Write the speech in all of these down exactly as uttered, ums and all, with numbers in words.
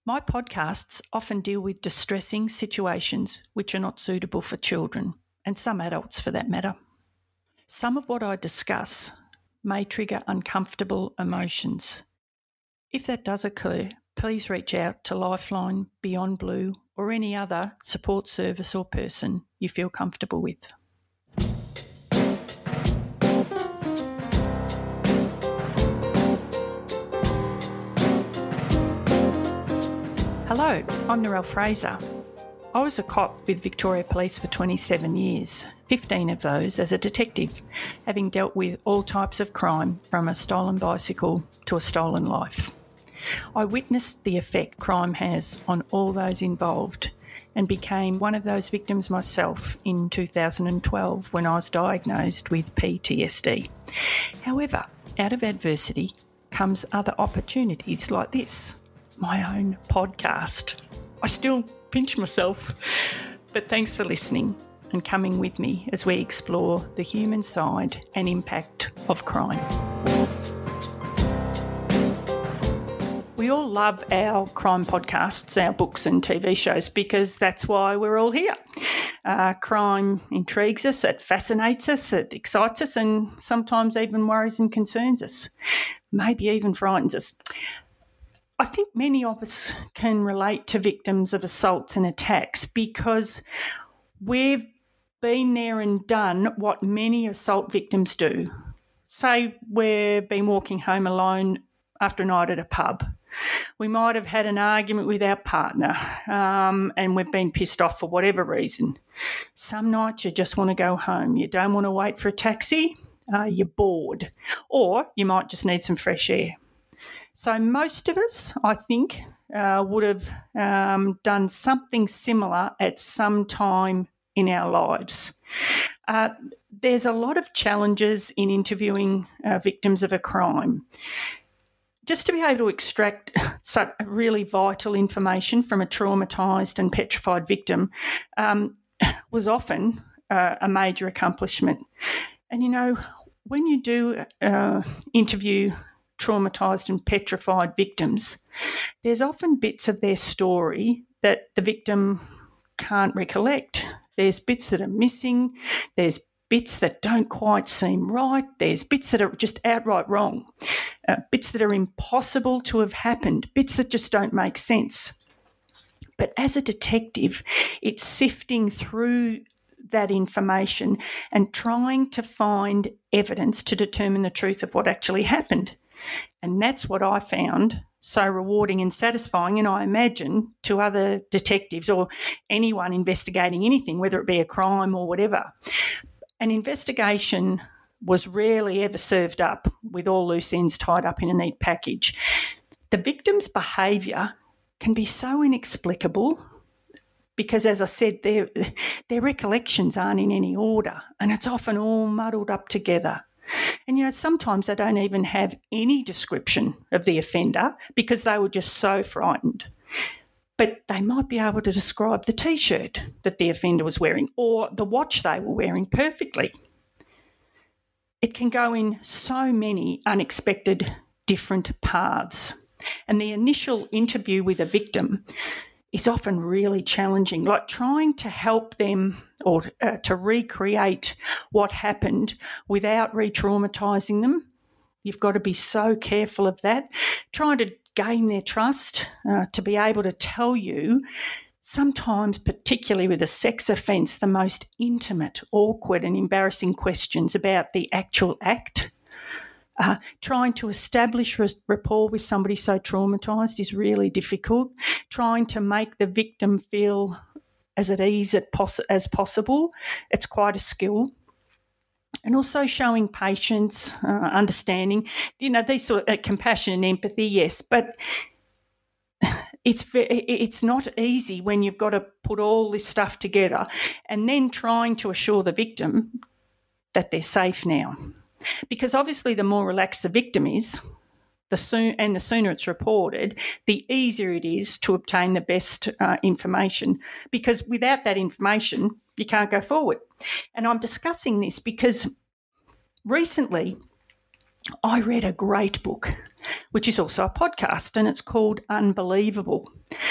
My podcasts often deal with distressing situations which are not suitable for children, and some adults for that matter. Some of what I discuss may trigger uncomfortable emotions. If that does occur, please reach out to Lifeline, Beyond Blue, or any other support service or person you feel comfortable with. Hello, I'm Narelle Fraser. I was a cop with Victoria Police for twenty-seven years, fifteen of those as a detective, having dealt with all types of crime from a stolen bicycle to a stolen life. I witnessed the effect crime has on all those involved and became one of those victims myself in two thousand twelve when I was diagnosed with P T S D. However, out of adversity comes other opportunities like this. My own podcast. I still pinch myself, but thanks for listening and coming with me as we explore the human side and impact of crime. We all love our crime podcasts, our books and T V shows, because that's why we're all here. Uh, crime intrigues us, it fascinates us, it excites us, and sometimes even worries and concerns us, maybe even frightens us. I think many of us can relate to victims of assaults and attacks because we've been there and done what many assault victims do. Say we've been walking home alone after a night at a pub. We might have had an argument with our partner um, and we've been pissed off for whatever reason. Some nights you just want to go home. You don't want to wait for a taxi. Uh, you're bored. Or you might just need some fresh air. So most of us, I think, uh, would have um, done something similar at some time in our lives. Uh, there's a lot of challenges in interviewing uh, victims of a crime. Just to be able to extract such really vital information from a traumatised and petrified victim um, was often uh, a major accomplishment. And, you know, when you do uh, interview traumatised and petrified victims, there's often bits of their story that the victim can't recollect. There's bits that are missing, there's bits that don't quite seem right, there's bits that are just outright wrong, uh, bits that are impossible to have happened, bits that just don't make sense. But as a detective, it's sifting through that information and trying to find evidence to determine the truth of what actually happened. And that's what I found so rewarding and satisfying, and I imagine to other detectives or anyone investigating anything, whether it be a crime or whatever. An investigation was rarely ever served up with all loose ends tied up in a neat package. The victim's behaviour can be so inexplicable because, as I said, their, their recollections aren't in any order and it's often all muddled up together. And, you know, sometimes they don't even have any description of the offender because they were just so frightened. But they might be able to describe the T-shirt that the offender was wearing or the watch they were wearing perfectly. It can go in so many unexpected different paths. And the initial interview with a victim is often really challenging, like trying to help them or uh, to recreate what happened without re-traumatising them. You've got to be so careful of that. Trying to gain their trust uh, to be able to tell you, sometimes particularly with a sex offence, the most intimate, awkward and embarrassing questions about the actual act. Uh, trying to establish rapport with somebody so traumatised is really difficult. Trying to make the victim feel as at ease as possible, it's quite a skill. And also showing patience, uh, understanding, you know, these sort of uh, compassion and empathy, yes, but it's it's not easy when you've got to put all this stuff together and then trying to assure the victim that they're safe now. Because obviously the more relaxed the victim is, the soon and the sooner it's reported, the easier it is to obtain the best uh, information. Because without that information, you can't go forward. And I'm discussing this because recently I read a great book, which is also a podcast, and it's called Unbelievable.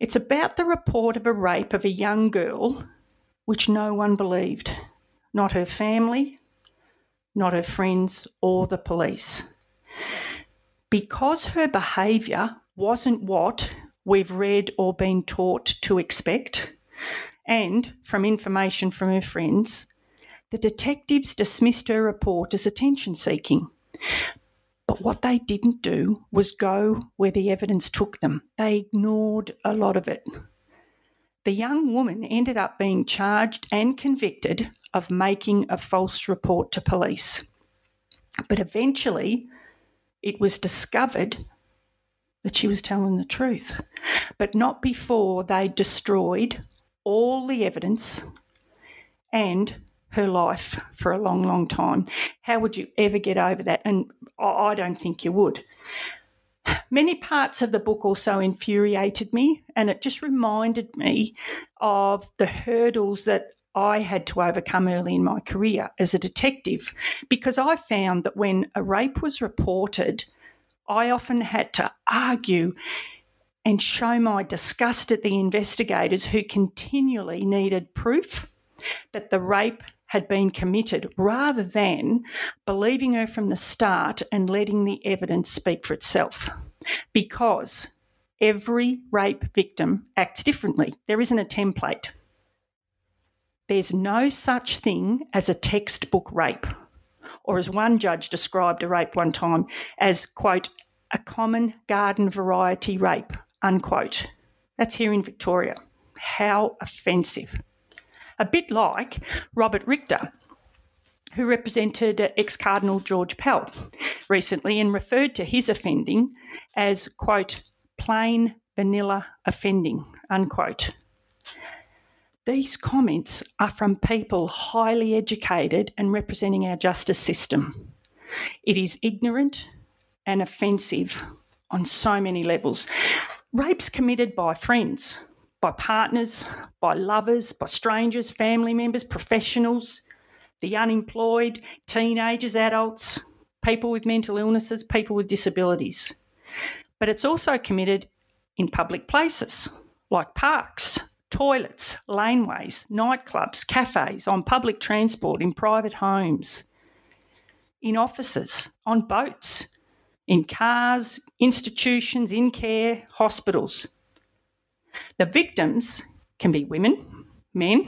It's about the report of a rape of a young girl, which no one believed, not her family, not her friends or the police. Because her behaviour wasn't what we've read or been taught to expect, and from information from her friends, the detectives dismissed her report as attention-seeking. But what they didn't do was go where the evidence took them. They ignored a lot of it. The young woman ended up being charged and convicted of making a false report to police. But eventually, it was discovered that she was telling the truth, but not before they destroyed all the evidence and her life for a long, long time. How would you ever get over that? And I don't think you would. Many parts of the book also infuriated me, and it just reminded me of the hurdles that I had to overcome early in my career as a detective, because I found that when a rape was reported, I often had to argue and show my disgust at the investigators who continually needed proof that the rape had been committed, rather than believing her from the start and letting the evidence speak for itself. Because every rape victim acts differently. There isn't a template. There's no such thing as a textbook rape, or as one judge described a rape one time as, quote, a common garden variety rape, unquote. That's here in Victoria. How offensive. A bit like Robert Richter, who represented ex-Cardinal George Pell recently and referred to his offending as, quote, plain vanilla offending, unquote. These comments are from people highly educated and representing our justice system. It is ignorant and offensive on so many levels. Rapes committed by friends, by partners, by lovers, by strangers, family members, professionals, the unemployed, teenagers, adults, people with mental illnesses, people with disabilities. But it's also committed in public places like parks, toilets, laneways, nightclubs, cafes, on public transport, in private homes, in offices, on boats, in cars, institutions, in care, hospitals. The victims can be women, men,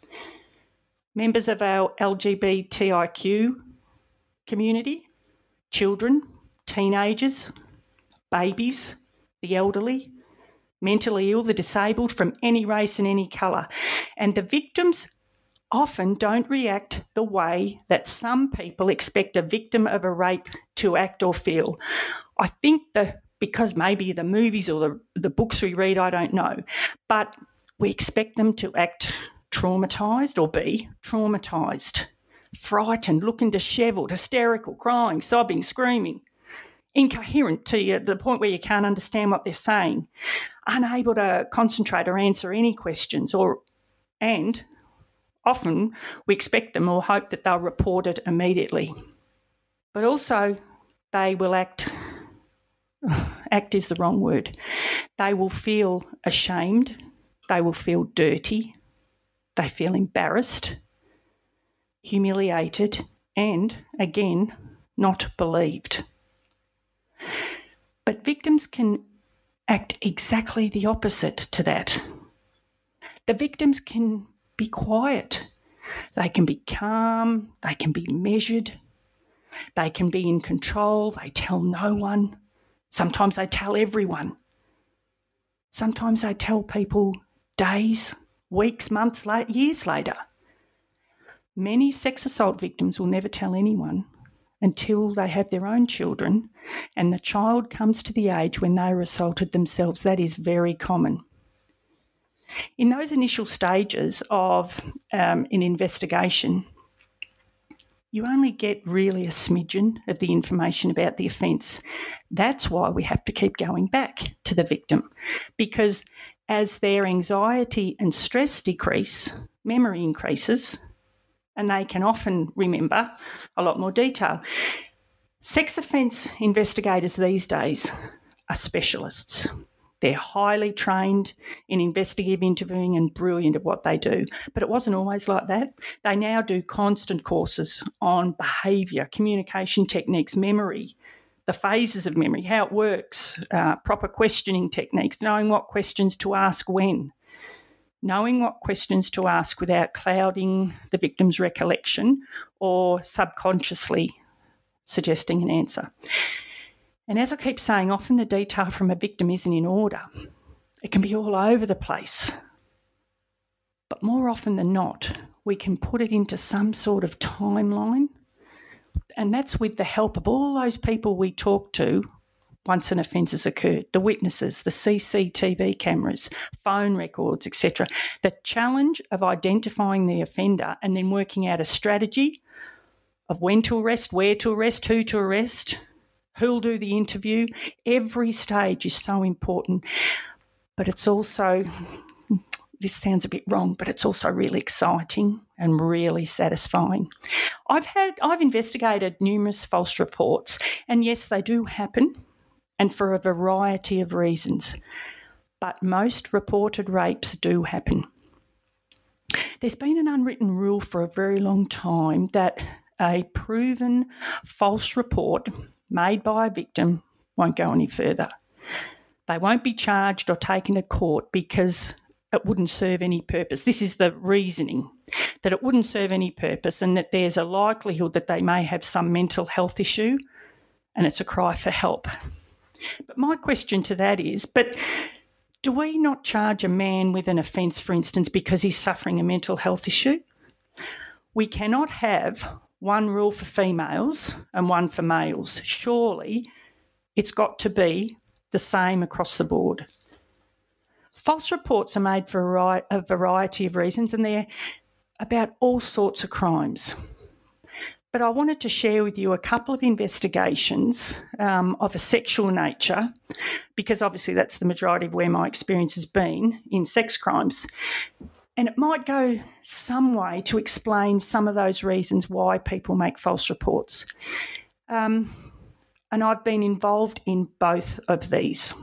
members of our L G B T I Q community, children, teenagers, babies, the elderly, mentally ill, the disabled, from any race and any colour. And the victims often don't react the way that some people expect a victim of a rape to act or feel. I think the because maybe the movies or the, the books we read, I don't know, but we expect them to act traumatised or be traumatised, frightened, looking dishevelled, hysterical, crying, sobbing, screaming, incoherent to you, the point where you can't understand what they're saying, unable to concentrate or answer any questions, or and often we expect them or hope that they'll report it immediately. But also they will act, act is the wrong word, they will feel ashamed, they will feel dirty, they feel embarrassed, humiliated, and, again, not believed. But victims can act exactly the opposite to that. The victims can be quiet. They can be calm. They can be measured. They can be in control. They tell no one. Sometimes they tell everyone. Sometimes they tell people days, weeks, months, years later. Many sex assault victims will never tell anyone until they have their own children and the child comes to the age when they were assaulted themselves. That is very common. In those initial stages of um, an investigation, you only get really a smidgen of the information about the offence. That's why we have to keep going back to the victim, because as their anxiety and stress decrease, memory increases, and they can often remember a lot more detail. Sex offence investigators these days are specialists. They're highly trained in investigative interviewing and brilliant at what they do. But it wasn't always like that. They now do constant courses on behaviour, communication techniques, memory, the phases of memory, how it works, uh, proper questioning techniques, knowing what questions to ask when, knowing what questions to ask without clouding the victim's recollection or subconsciously suggesting an answer. And as I keep saying, often the detail from a victim isn't in order. It can be all over the place. But more often than not, we can put it into some sort of timeline, and that's with the help of all those people we talk to once an offence has occurred, the witnesses, the C C T V cameras, phone records, et cetera. The challenge of identifying the offender and then working out a strategy of when to arrest, where to arrest, who to arrest, who'll do the interview. Every stage is so important, but it's also, this sounds a bit wrong, but it's also really exciting and really satisfying. I've had, I've investigated numerous false reports, and yes, they do happen, and for a variety of reasons, but most reported rapes do happen. There's been an unwritten rule for a very long time that a proven false report made by a victim won't go any further. They won't be charged or taken to court because it wouldn't serve any purpose. This is the reasoning, that it wouldn't serve any purpose and that there's a likelihood that they may have some mental health issue and it's a cry for help. But my question to that is, but do we not charge a man with an offence, for instance, because he's suffering a mental health issue? We cannot have one rule for females and one for males. Surely it's got to be the same across the board. False reports are made for a variety of reasons, and they're about all sorts of crimes. But I wanted to share with you a couple of investigations um, of a sexual nature, because obviously that's the majority of where my experience has been in sex crimes. And it might go some way to explain some of those reasons why people make false reports. Um, and I've been involved in both of these.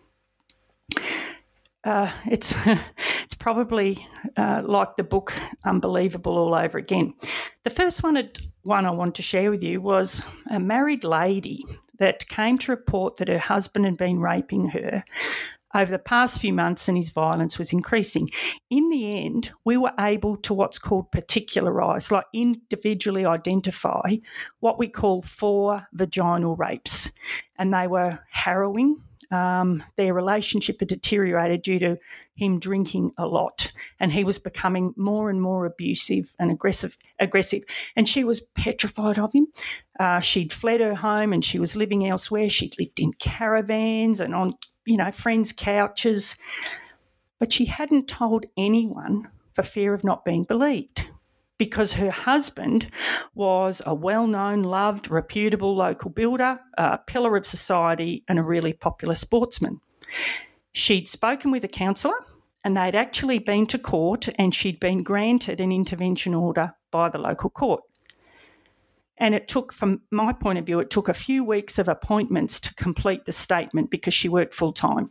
Uh, it's it's probably uh, like the book Unbelievable all over again. The first one, one I want to share with you was a married lady that came to report that her husband had been raping her over the past few months and his violence was increasing. In the end, we were able to what's called particularise, like individually identify what we call four vaginal rapes. And they were harrowing. Um, their relationship had deteriorated due to him drinking a lot, and he was becoming more and more abusive and aggressive. aggressive. And she was petrified of him. Uh, she'd fled her home and she was living elsewhere. She'd lived in caravans and on, you know, friends' couches. But she hadn't told anyone for fear of not being believed, because her husband was a well-known, loved, reputable local builder, a pillar of society and a really popular sportsman. She'd spoken with a counsellor and they'd actually been to court and she'd been granted an intervention order by the local court. And it took, from my point of view, it took a few weeks of appointments to complete the statement because she worked full-time.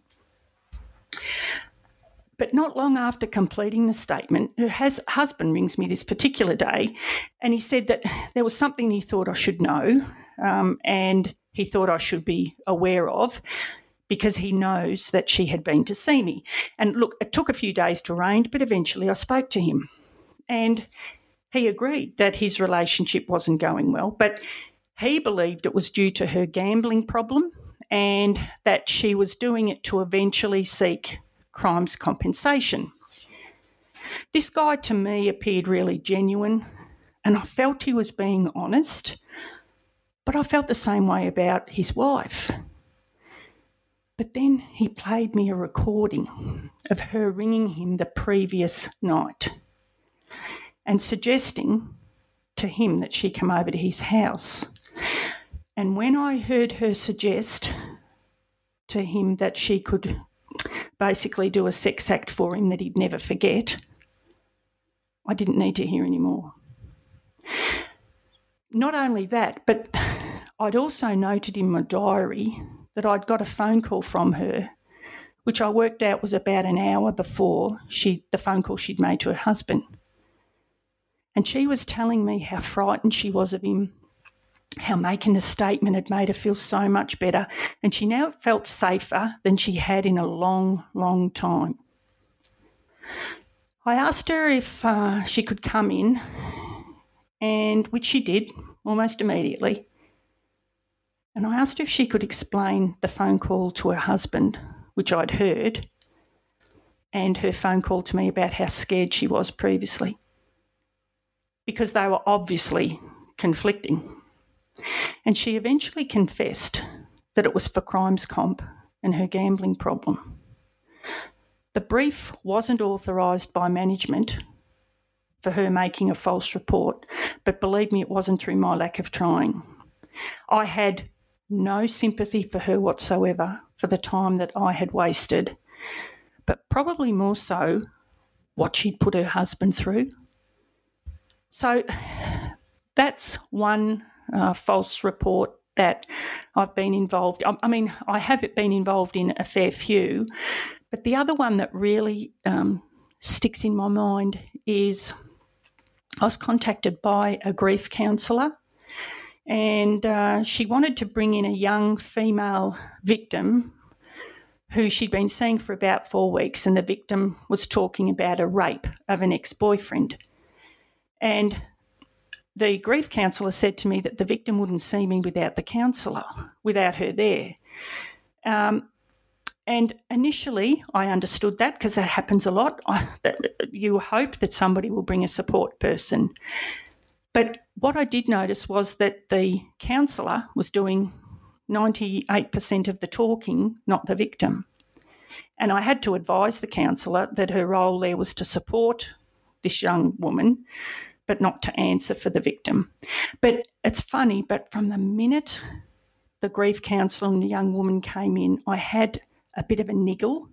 But not long after completing the statement, her has, husband rings me this particular day and he said that there was something he thought I should know um, and he thought I should be aware of because he knows that she had been to see me. And look, it took a few days to arrange, but eventually I spoke to him and he agreed that his relationship wasn't going well, but he believed it was due to her gambling problem and that she was doing it to eventually seek crimes compensation. This guy to me appeared really genuine and I felt he was being honest, but I felt the same way about his wife. But then he played me a recording of her ringing him the previous night and suggesting to him that she come over to his house. And when I heard her suggest to him that she could basically do a sex act for him that he'd never forget, I didn't need to hear any more. Not only that, but I'd also noted in my diary that I'd got a phone call from her which I worked out was about an hour before she the phone call she'd made to her husband. And she was telling me how frightened she was of him, how making the statement had made her feel so much better, and she now felt safer than she had in a long, long time. I asked her if uh, she could come in, and which she did almost immediately. And I asked her if she could explain the phone call to her husband, which I'd heard, and her phone call to me about how scared she was previously, because they were obviously conflicting. And she eventually confessed that it was for Crimes Comp and her gambling problem. The brief wasn't authorised by management for her making a false report, but believe me, it wasn't through my lack of trying. I had no sympathy for her whatsoever for the time that I had wasted, but probably more so what she'd put her husband through. So that's one uh, false report that I've been involved in. I mean, I have been involved in a fair few, but the other one that really um, sticks in my mind is I was contacted by a grief counsellor, and uh, she wanted to bring in a young female victim who she'd been seeing for about four weeks, and the victim was talking about a rape of an ex-boyfriend. And the grief counsellor said to me that the victim wouldn't see me without the counsellor, without her there. Um, and initially I understood that, because that happens a lot. I, that you hope that somebody will bring a support person. But what I did notice was that the counsellor was doing ninety-eight percent of the talking, not the victim. And I had to advise the counsellor that her role there was to support this young woman, but not to answer for the victim. But it's funny, but from the minute the grief counsellor and the young woman came in, I had a bit of a niggle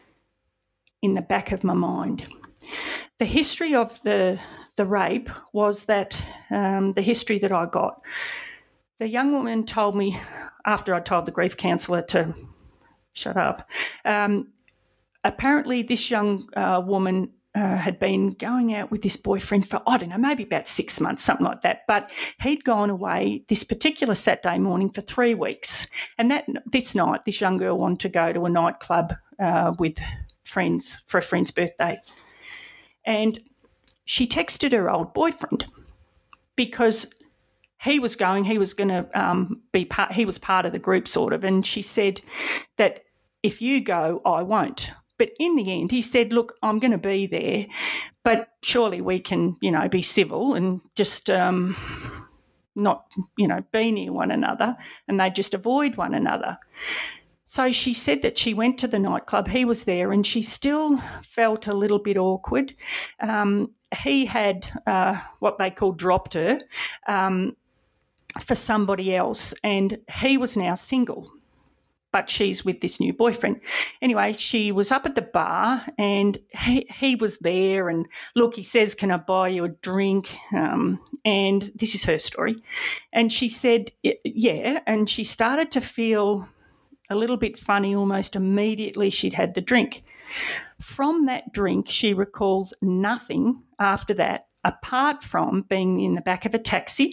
in the back of my mind. The history of the the rape was that um, the history that I got, the young woman told me, after I told the grief counsellor to shut up, um, apparently this young uh, woman Uh, had been going out with this boyfriend for, I don't know, maybe about six months, something like that. But he'd gone away this particular Saturday morning for three weeks. And that this night, this young girl wanted to go to a nightclub uh, with friends for a friend's birthday. And she texted her old boyfriend because he was going, he was going to um, be part, he was part of the group sort of. And she said that if you go, I won't. But in the end, he said, look, I'm going to be there, but surely we can, you know, be civil and just um, not, you know, be near one another, and they just avoid one another. So she said that she went to the nightclub, he was there, and she still felt a little bit awkward. Um, he had uh, what they call dropped her um, for somebody else, and he was now single, but she's with this new boyfriend. Anyway, she was up at the bar and he, he was there, and look, he says, can I buy you a drink? Um, and this is her story. And she said, yeah, and she started to feel a little bit funny almost immediately she'd had the drink. From that drink, she recalls nothing after that, apart from being in the back of a taxi,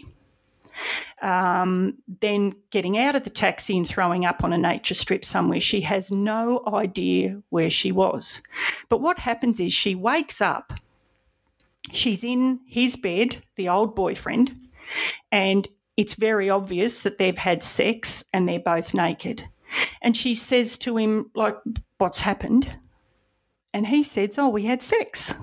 Um, then getting out of the taxi and throwing up on a nature strip somewhere. She has no idea where she was. But what happens is she wakes up, she's in his bed, the old boyfriend, and it's very obvious that they've had sex and they're both naked. And she says to him, like, what's happened? And he says, oh, we had sex.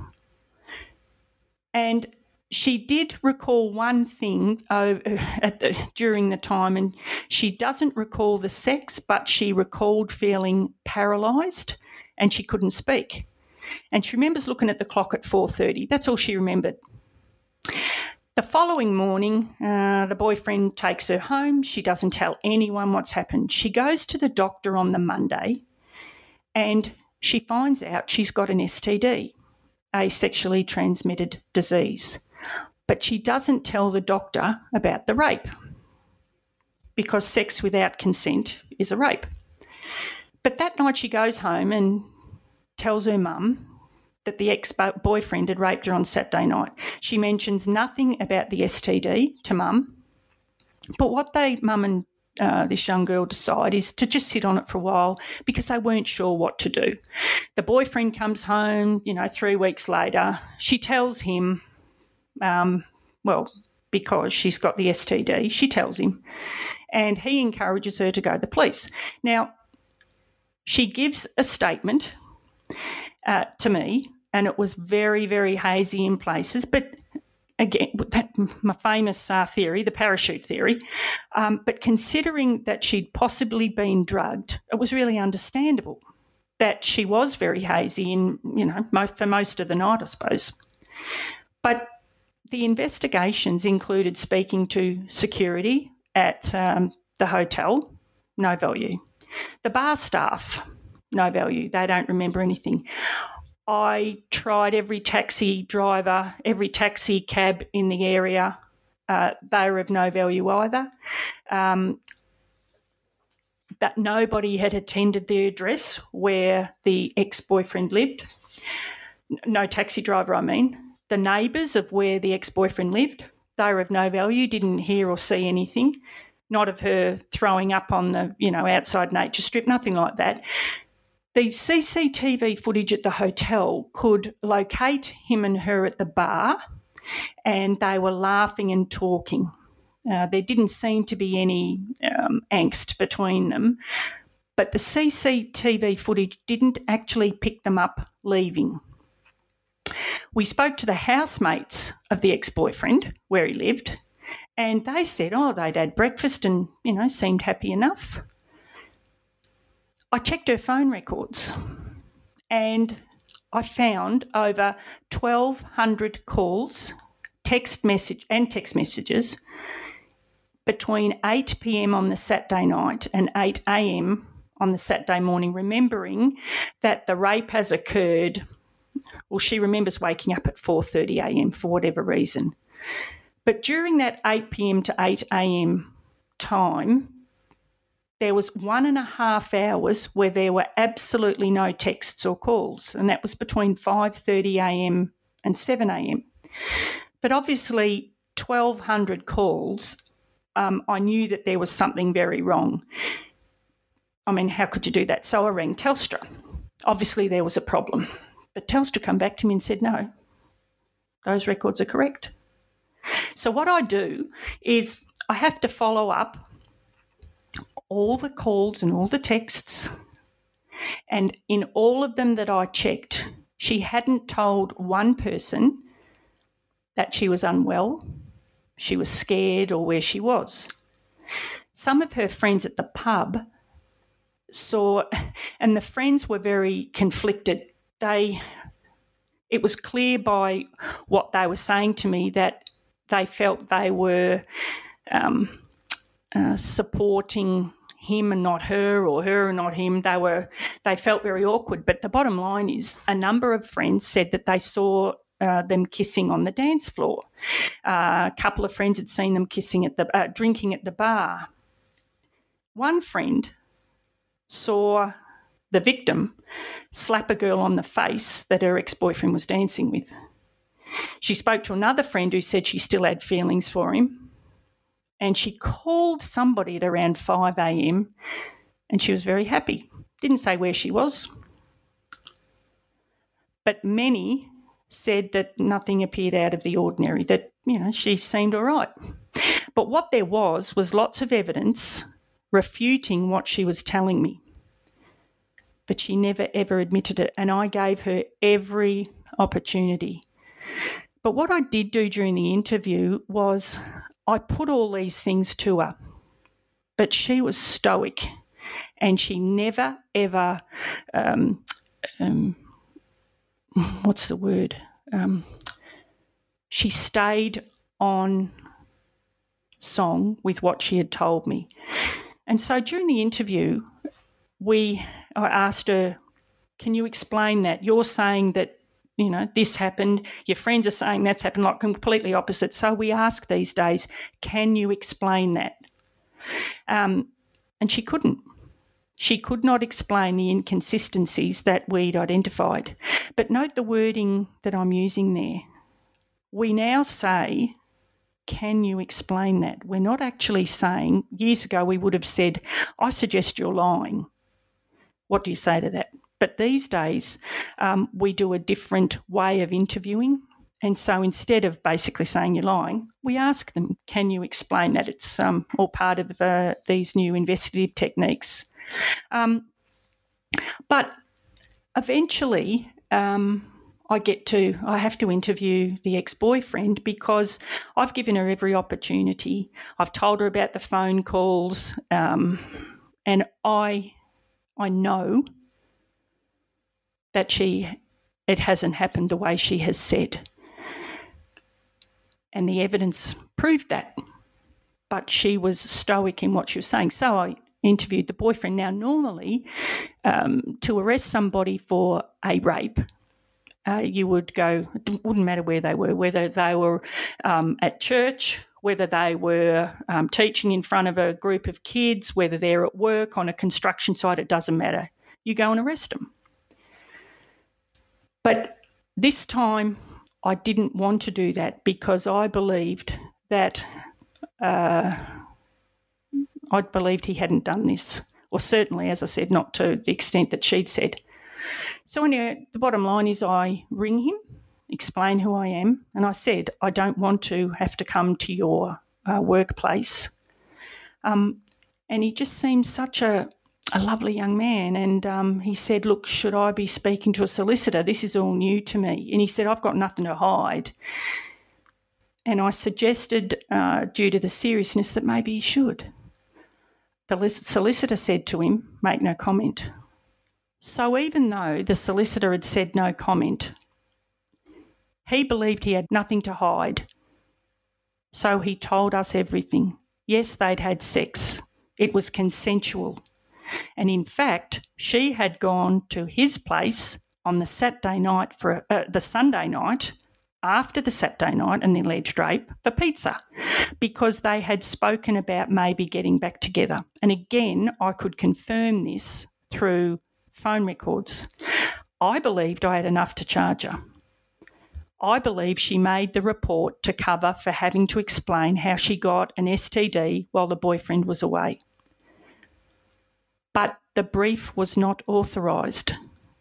And she did recall one thing over at the, during the time, and she doesn't recall the sex, but she recalled feeling paralysed and she couldn't speak. And she remembers looking at the clock at four thirty. That's all she remembered. The following morning, uh, the boyfriend takes her home. She doesn't tell anyone what's happened. She goes to the doctor on the Monday and she finds out she's got an S T D, a sexually transmitted disease. But she doesn't tell the doctor about the rape, because sex without consent is a rape. But that night she goes home and tells her mum that the ex-boyfriend had raped her on Saturday night. She mentions nothing about the S T D to mum. But what they, mum and uh, this young girl decide is to just sit on it for a while because they weren't sure what to do. The boyfriend comes home, you know, three weeks later. She tells him, um, well, because she's got the S T D, she tells him, and he encourages her to go to the police. Now, she gives a statement uh, to me, and it was very, very hazy in places, but again, that, my famous uh, theory, the parachute theory, um, but considering that she'd possibly been drugged, it was really understandable that she was very hazy in, you know, most, for most of the night, I suppose. But the investigations included speaking to security at um, the hotel, no value. The bar staff, no value. They don't remember anything. I tried every taxi driver, every taxi cab in the area. Uh, they were of no value either. Um, that nobody had attended the address where the ex-boyfriend lived. No taxi driver, I mean. The neighbours of where the ex-boyfriend lived, they were of no value, didn't hear or see anything. Not of her throwing up on the, you know, outside nature strip, nothing like that. The C C T V footage at the hotel could locate him and her at the bar, and they were laughing and talking. Uh, there didn't seem to be any um, angst between them, but the C C T V footage didn't actually pick them up leaving. We spoke to the housemates of the ex-boyfriend where he lived, and they said, oh, they'd had breakfast and, you know, seemed happy enough. I checked her phone records and I found over twelve hundred calls, text message and text messages between eight p.m. on the Saturday night and eight a.m. on the Saturday morning, remembering that the rape has occurred. Well, she remembers waking up at four thirty a.m. for whatever reason. But during that eight p.m. to eight a.m. time, there was one and a half hours where there were absolutely no texts or calls, and that was between five thirty a.m. and seven a.m. But obviously, twelve hundred calls, um, I knew that there was something very wrong. I mean, how could you do that? So I rang Telstra. Obviously, there was a problem. But Telstra come back to me and said, no, those records are correct. So what I do is I have to follow up all the calls and all the texts, and in all of them that I checked, she hadn't told one person that she was unwell, she was scared, or where she was. Some of her friends at the pub saw, and the friends were very conflicted. They, it was clear by what they were saying to me that they felt they were um, uh, supporting him and not her, or her and not him. They were, they felt very awkward. But the bottom line is, a number of friends said that they saw uh, them kissing on the dance floor. Uh, a couple of friends had seen them kissing at the uh, drinking at the bar. One friend saw the victim slap a girl on the face that her ex-boyfriend was dancing with. She spoke to another friend who said she still had feelings for him, and she called somebody at around five a.m. and she was very happy. Didn't say where she was. But many said that nothing appeared out of the ordinary, that, you know, she seemed all right. But what there was was lots of evidence refuting what she was telling me. But she never, ever admitted it, and I gave her every opportunity. But what I did do during the interview was I put all these things to her, but she was stoic, and she never, ever, um, um, what's the word? Um, she stayed on song with what she had told me. And so during the interview, we, I asked her, can you explain that? You're saying that, you know, this happened, your friends are saying that's happened, like completely opposite. So we ask these days, can you explain that? Um, and she couldn't. She could not explain the inconsistencies that we'd identified. But note the wording that I'm using there. We now say, can you explain that? We're not actually saying, years ago we would have said, I suggest you're lying. What do you say to that? But these days um, we do a different way of interviewing. And so instead of basically saying you're lying, we ask them, can you explain that? It's um, all part of uh, these new investigative techniques. Um, but eventually um, I get to, I have to interview the ex-boyfriend because I've given her every opportunity. I've told her about the phone calls um, and I, I know that she, it hasn't happened the way she has said. And the evidence proved that. But she was stoic in what she was saying. So I interviewed the boyfriend. Now, normally, um, to arrest somebody for a rape, uh, you would go, it wouldn't matter where they were, whether they were um, at church, whether they were um, teaching in front of a group of kids, whether they're at work on a construction site, it doesn't matter. You go and arrest them. But this time I didn't want to do that because I believed that uh, I believed he hadn't done this, or certainly, as I said, not to the extent that she'd said. So anyway, the bottom line is I ring him, explain who I am, and I said, I don't want to have to come to your uh, workplace. Um, and he just seemed such a a lovely young man, and um, he said, look, should I be speaking to a solicitor? This is all new to me. And he said, I've got nothing to hide. And I suggested, uh, due to the seriousness, that maybe he should. The solicitor said to him, make no comment. So even though the solicitor had said no comment, he believed he had nothing to hide. So he told us everything. Yes, they'd had sex. It was consensual. And in fact, she had gone to his place on the Saturday night for uh, the Sunday night after the Saturday night and the alleged rape for pizza because they had spoken about maybe getting back together. And again, I could confirm this through phone records. I believed I had enough to charge her. I believe she made the report to cover for having to explain how she got an S T D while the boyfriend was away. But the brief was not authorised.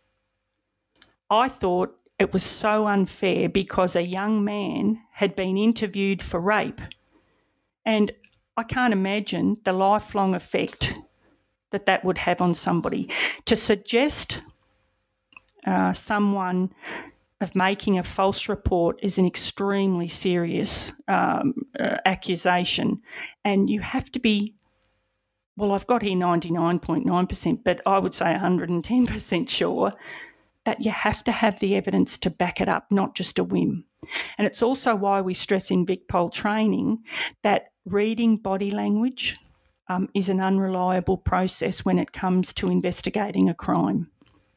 I thought it was so unfair because a young man had been interviewed for rape, and I can't imagine the lifelong effect that that would have on somebody. To suggest uh, someone of making a false report is an extremely serious um, uh, accusation, and you have to be, well, I've got here ninety-nine point nine percent, but I would say one hundred ten percent sure that you have to have the evidence to back it up, not just a whim. And it's also why we stress in VicPol training that reading body language um, is an unreliable process when it comes to investigating a crime.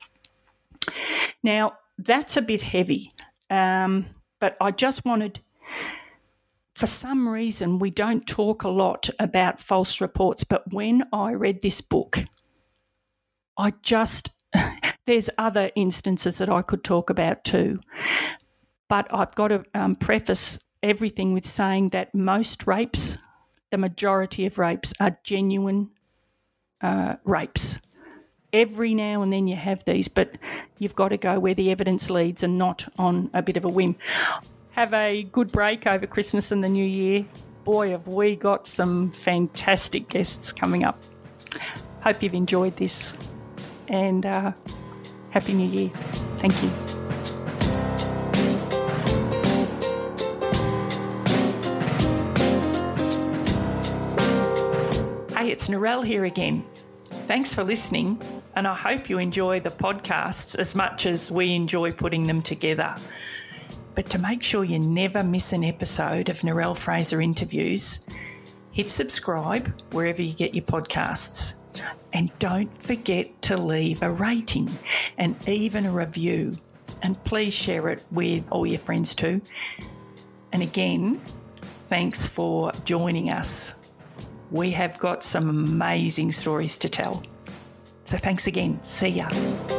Now, that's a bit heavy, um, but I just wanted... For some reason, we don't talk a lot about false reports, but when I read this book, I just, there's other instances that I could talk about too, but I've got to um, preface everything with saying that most rapes, the majority of rapes, are genuine uh, rapes. Every now and then you have these, but you've got to go where the evidence leads and not on a bit of a whim. Have a good break over Christmas and the New Year. Boy, have we got some fantastic guests coming up. Hope you've enjoyed this, and uh, Happy New Year. Thank you. Hey, it's Narelle here again. Thanks for listening, and I hope you enjoy the podcasts as much as we enjoy putting them together. But to make sure you never miss an episode of Narelle Fraser Interviews, hit subscribe wherever you get your podcasts. And don't forget to leave a rating and even a review. And please share it with all your friends too. And again, thanks for joining us. We have got some amazing stories to tell. So thanks again. See ya.